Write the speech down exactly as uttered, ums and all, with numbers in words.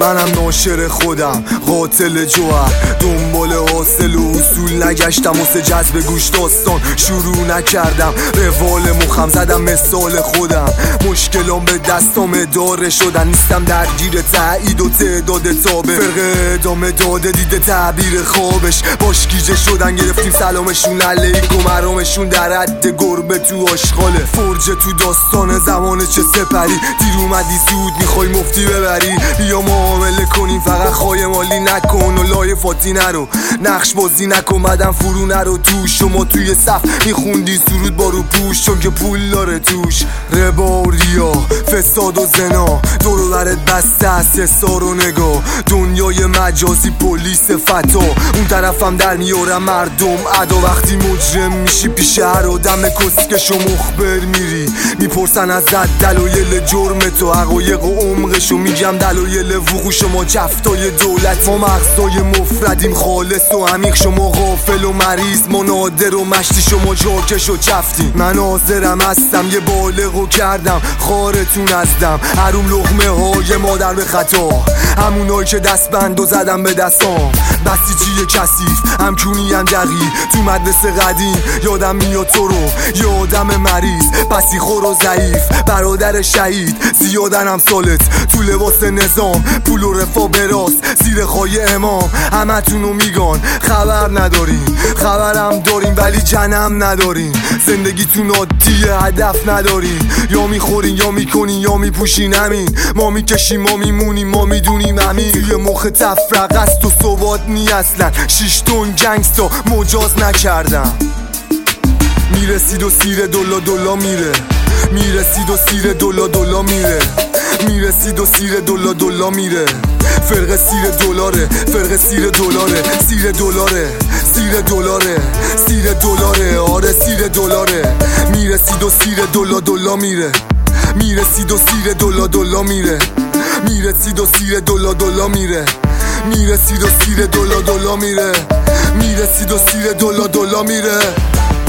منم ناشر خودم، قاتل جوهر، دنبال حاصل و اصول نگشتم، واسه جذب گوش داستان شروع نکردم، روال مخم زدم مثال خودم، مشکلام به دستام اداره شدن، نیستم درگیر تایید و تعداد تابه، فرقه ادامه داده دیده تعبیر خوابش، باشگیجه شدن گرفتیم سلامشون علیکم، مرامشون در حد گربه تو آشغاله، فرجه تو داستان زمان چه سپری، دیر اومدی زود میخوای مفتی ببری، بیا معامله کنیم فقط خواهی مالی نکن و لای فاتی نرو، نقش بازی نکن بعدم فرو نرو توش، شما توی صف میخوندی سرود با رو پوش، چون که پول داره توش، ربا و ریا، فساد و زنا، دورو برت بسته است حسار و نگاه، دنیای مجازی پلیس فتا، اون طرفم در میارم مردم ادا، وقتی مجرم میشی پیش هر آدم کسکش و مخبر میری، میپرسن ازت دلایل جرم تو، حقایق و عمقشو میگم دلایل وقوع، شما جفتای دولت ما مغزای مفردیم خالص و عمیق، شما غافل و مریض ما نادر و مشتی، شما جاکش و چفتیم، من حاضرم هستم یه بالغو کردم خارتون ازدم، حروم لقمه های مادر به خطا، همونایی که دست بندو زدم به دستام، بسیجی کثیف همکونی اندقی، تو مدرسه قدیم یادم میاد تو رو، یه آدم مریض پسی خور و ضعیف، برادر شهید زیادن هم سالت، تو لباس نظام پول و رفا براست، زیر خای امام همه تونو میگان، خبر نداریم خبرم داریم ولی جنم نداریم، زندگیتون عادیه هدف نداریم، یا میخورین یا میکنین یا میپوشین، همین ما میکشیم ما میمونیم ما میدونیم همین، توی مخ تفرق است و ثبات نی اصلا، شیشتون گنگستا مجاز نکردم، میرسید و سیر دولا دولا میره، میرسید و سیر دولا دولا میره، میرسید و سیر دولا دولا میره، فرق سیر دلاره فرق سیر دلاره، سیر دلاره سیر دلاره سیر دلاره آره سیر دلاره، میرسید و سیر دولا دولا میره، میرسید و سیر دولا دولا میره، میرسید و سیر دولا دولا میره، میرسید و سیر دولا دولا میره، میرسید و سیر دولا دولا میره.